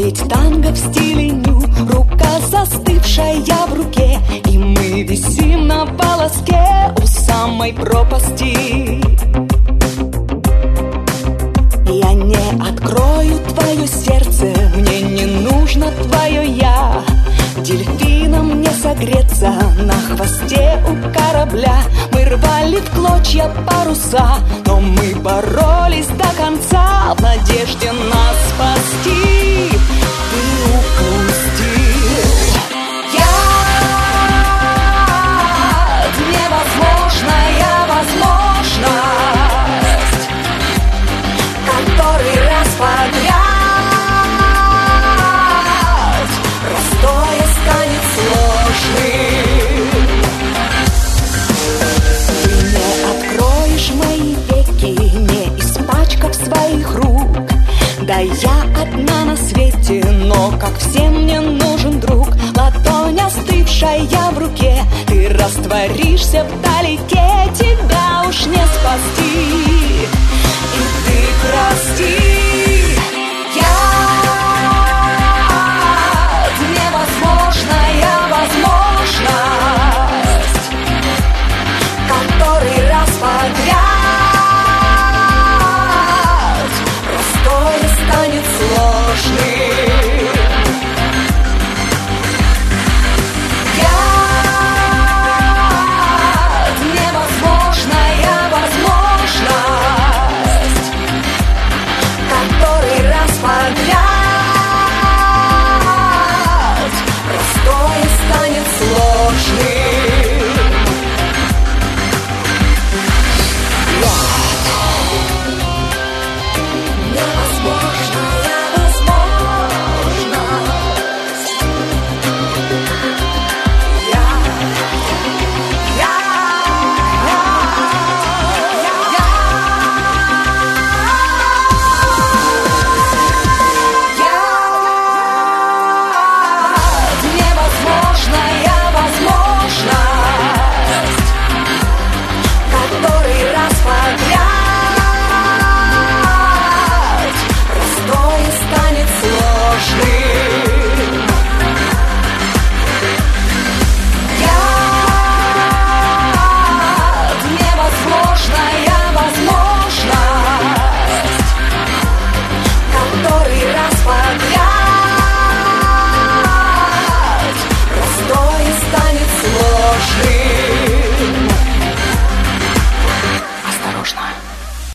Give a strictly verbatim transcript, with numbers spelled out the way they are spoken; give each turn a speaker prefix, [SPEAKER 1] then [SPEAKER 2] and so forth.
[SPEAKER 1] Ведь танго в стиле ню, рука застывшая в руке, и мы висим на волоске у самой пропасти. Я не открою твое сердце, мне не нужно твое я. Дельфином не согреться на хвосте у корабля. Мы рвали в клочья паруса, но мы боролись до конца в надежде нас спасти. Ты упустил яд, невозможная возможность, который раз подряд простое станет сложным. Ты не откроешь мои веки, не испачкав своих рук. Да я одна на свете, но как всем мне нужен друг. Ладонь остывшая в руке, ты растворишься вдалеке, тебя уж не спасти. И ты прости.